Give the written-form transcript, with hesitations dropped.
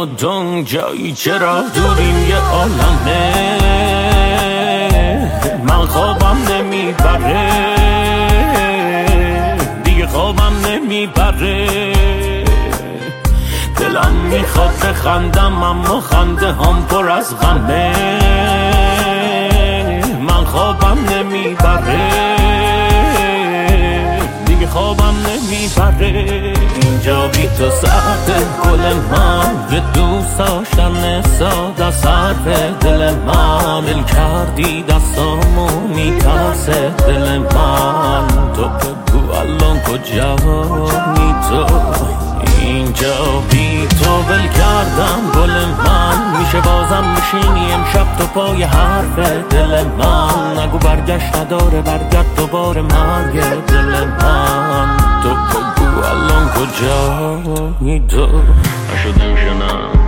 و دون جایی چرا دوریم یه عالمه من خوابم نمیبره دیگه خوابم نمیبره دلم میخواد بخندم اما خنده هم پر از غمه من خوابم نمیبره دیگه خوابم نمیبره اینجا بی تو سرد گل من یه دوست داشتن ساده سرد دل من دل کردی دستامو میترسه دل من تو بگو الان کجایی تو اینجا بی تو ول کردم گل من میشه بازم میشینی امشب تو پای حرف دل من نگو برگشت نداره برگرد دوباره مرگ دل من تو بگو الان کجایی تو نشدم شنم